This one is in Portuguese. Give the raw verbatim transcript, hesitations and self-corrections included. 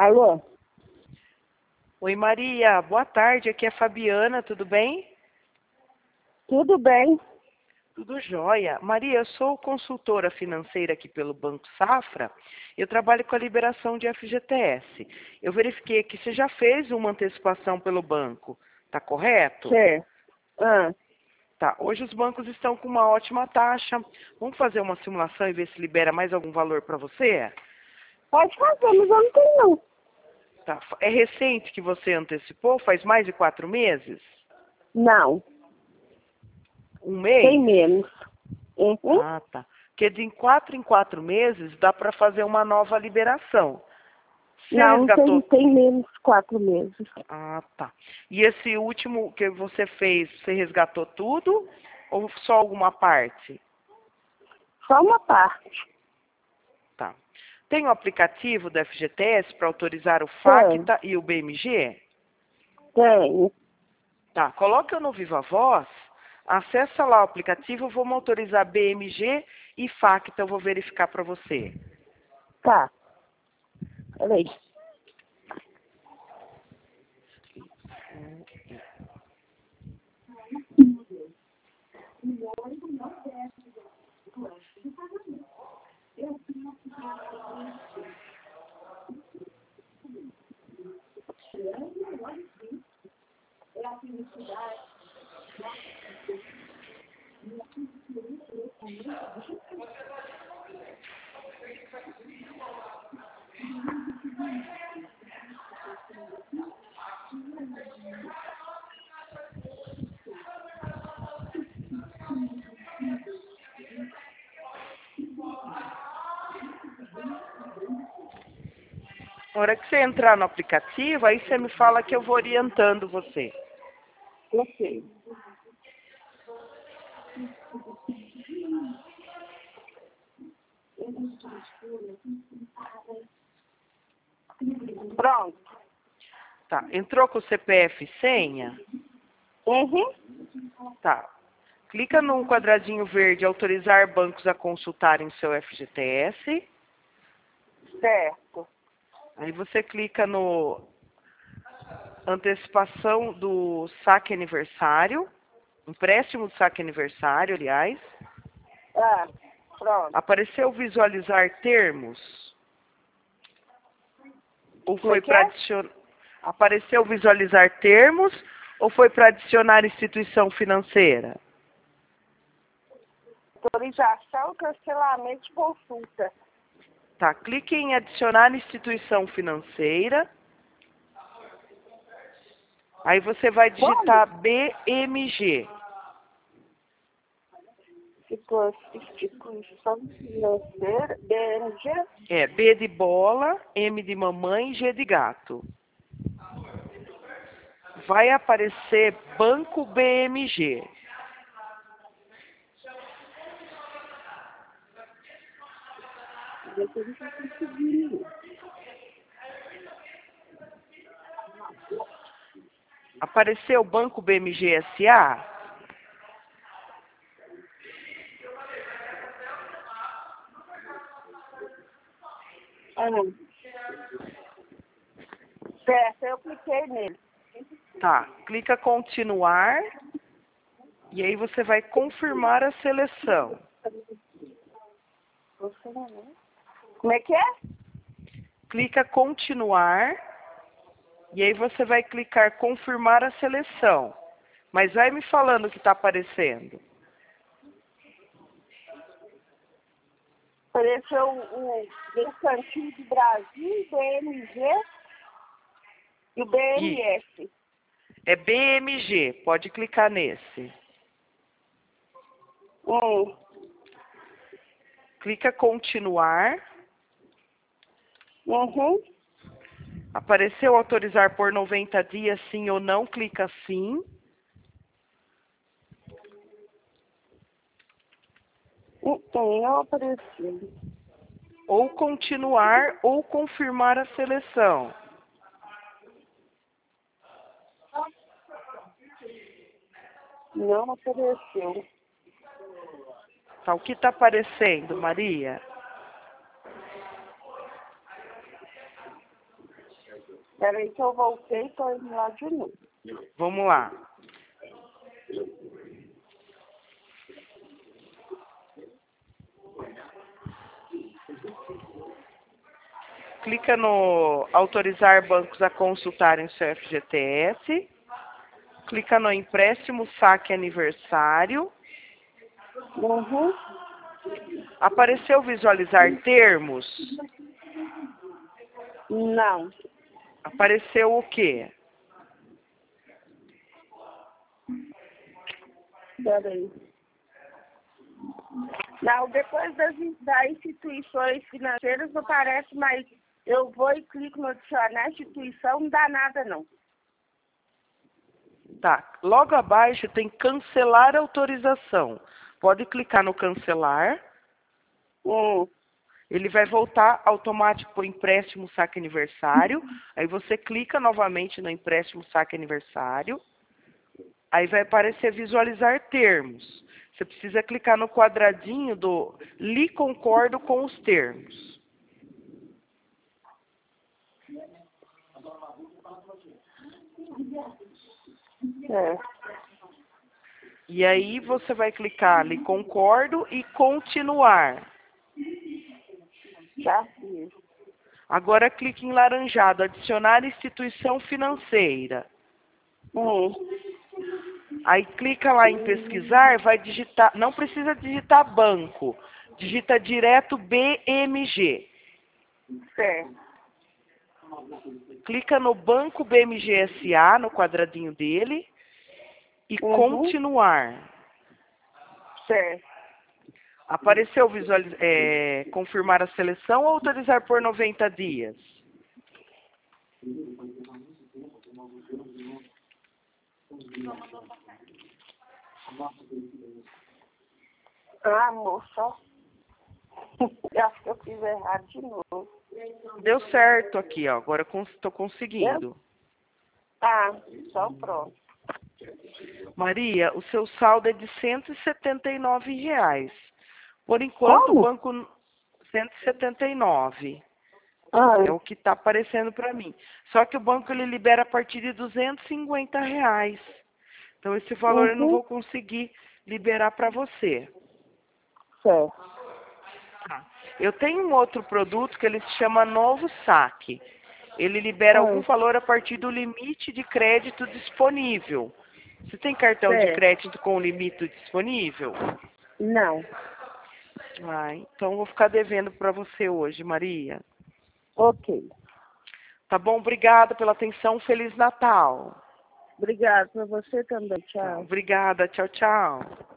Alô? Oi, Maria. Boa tarde. Aqui é a Fabiana. Tudo bem? Tudo bem? Tudo jóia. Maria, eu sou consultora financeira aqui pelo Banco Safra. Eu trabalho com a liberação de F G T S. Eu verifiquei que você já fez uma antecipação pelo banco. Tá correto? Certo. Ah, Tá. Hoje os bancos estão com uma ótima taxa. Vamos fazer uma simulação e ver se libera mais algum valor para você? pode fazer, mas eu não tenho não. Tá. É recente que você antecipou? Faz mais de quatro meses? Não, Um mês? tem menos. Uhum. Ah, tá. Porque de em quatro em quatro meses dá para fazer uma nova liberação. Você Não, tem, resgatou? tem menos quatro meses. Ah, tá. E esse último que você fez, você resgatou tudo ou só alguma parte? Só uma parte. Tá. Tem o aplicativo do F G T S para autorizar o Tem, FACTA e o B M G? tem. Tá. Coloca no Viva Voz, acessa lá o aplicativo, vamos autorizar B M G e FACTA, eu vou verificar para você. Tá. Peraí. Na hora que você entrar no aplicativo, aí você me fala que eu vou orientando você. Ok. Pronto. Tá. Entrou com o C P F e senha? Uhum. Tá. Clica no quadradinho verde autorizar bancos a consultarem seu F G T S. Certo. Aí você clica no antecipação do saque aniversário. Empréstimo do saque aniversário, aliás. Ah, pronto. Apareceu visualizar termos? Ou Como é foi que para é? adicionar? Apareceu visualizar termos ou foi para adicionar instituição financeira? Autorização, cancelamento de consulta. Tá, clique em adicionar instituição financeira. Aí você vai digitar B M G. Instituição financeira, B M G. É, B de bola, M de mamãe, G de gato. Vai aparecer Banco B M G. Apareceu Banco B M G S A? Ah, certo, eu cliquei nele. Tá, clica continuar. E aí você vai confirmar a seleção. Como é que é? Clica continuar. E aí você vai clicar confirmar a seleção. Mas vai me falando o que está aparecendo. Apareceu o Mercantil do Brasil, B M G e o B M S. É B M G, pode clicar nesse. Hum. Clica continuar. Uhum. Apareceu autorizar por noventa dias, sim ou não, clica sim. Então, não apareceu. Ou continuar ou confirmar a seleção. Não apareceu. Tá, o que está aparecendo, Maria? Peraí que eu voltei e tô indo lá de novo. Vamos lá. Clica no autorizar bancos a consultarem o seu F G T S. Clica no empréstimo saque aniversário. Uhum. Apareceu visualizar termos? Não. Apareceu o quê? Peraí. Não, depois das, das instituições financeiras não aparece, mas eu vou e clico no adicionar instituição, não dá nada não. Tá. Logo abaixo tem cancelar autorização. Pode clicar no cancelar. Hum. Ele vai voltar automático para o empréstimo saque aniversário. Aí você clica novamente no empréstimo saque aniversário. Aí vai aparecer visualizar termos. Você precisa clicar no quadradinho do li concordo com os termos. É. E aí você vai clicar li concordo e continuar. Já fiz. Agora clique em laranjado, adicionar instituição financeira. Hum. Aí clica lá em pesquisar, vai digitar, não precisa digitar banco, digita direto B M G. Certo. Clica no banco B M G S A, no quadradinho dele, e Uhum. continuar. Certo. Apareceu visualiz... é, confirmar a seleção ou autorizar por noventa dias? Ah, moça. Eu acho que eu fiz errado de novo. Deu certo aqui, ó. Agora estou conseguindo. Ah, então pronto. Maria, o seu saldo é de cento e setenta e nove reais. Por enquanto, Como? o banco cento e setenta e nove. Ah, É o que está aparecendo para mim. Só que o banco ele libera a partir de duzentos e cinquenta reais. Então, esse valor eu não uhum. vou conseguir liberar para você. Certo. Tá. Eu tenho um outro produto que ele se chama Novo Saque. Ele libera Ah, algum valor a partir do limite de crédito disponível. Você tem cartão de certo. crédito com limite disponível? Não. Ah, então eu vou ficar devendo para você hoje, Maria. Ok. Tá bom? Obrigada pela atenção. Feliz Natal. Obrigada para você também. Tá, Tchau. obrigada. Tchau, tchau.